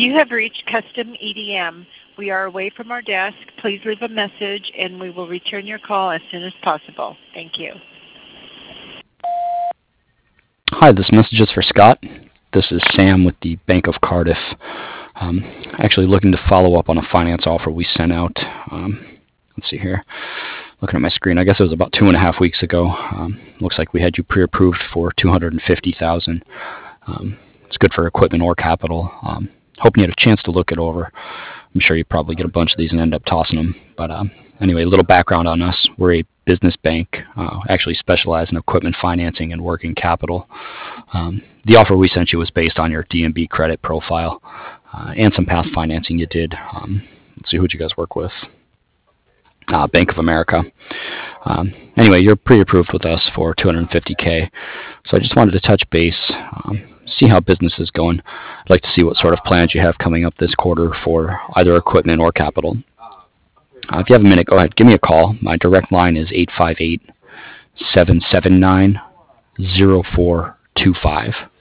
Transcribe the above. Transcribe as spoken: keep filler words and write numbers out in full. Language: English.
You have reached Custom E D M. We are away from our desk. Please leave a message and we will return your call as soon as possible. Thank you. Hi, this message is for Scott. This is Sam with the Bank of Cardiff. Um, actually looking to follow up on a finance offer we sent out. Um, let's see here. Looking at my screen, I guess it was about two and a half weeks ago. Um, looks like we had you pre-approved for two hundred fifty thousand dollars. Um, it's good for equipment or capital. Um, hoping you had a chance to look it over. I'm sure you probably get a bunch of these and end up tossing them. But um, anyway, a little background on us. We're a business bank, uh, actually specialize in equipment financing and working capital. Um, the offer we sent you was based on your D and B credit profile uh, and some past financing you did. Um, let's see, who'd you guys work with? Uh, Bank of America. Um, anyway, you're pre-approved with us for two hundred fifty K. So I just wanted to touch base, um, see how business is going. I'd like to see what sort of plans you have coming up this quarter for either equipment or capital. Uh, if you have a minute, go ahead, give me a call. My direct line is eight five eight, seven seven nine, zero four two five.